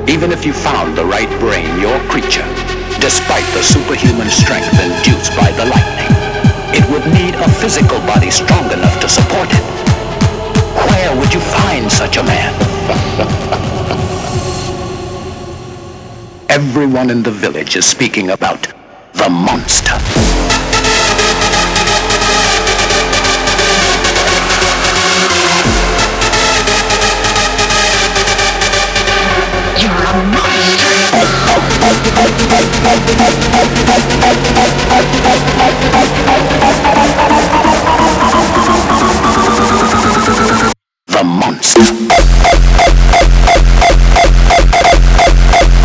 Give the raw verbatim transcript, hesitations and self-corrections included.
Even if you found the right brain, your creature, despite the superhuman strength induced by the lightning, it would need a physical body strong enough to support it. Where would you find such a man? Everyone in the village is speaking about the monster. You're a monster!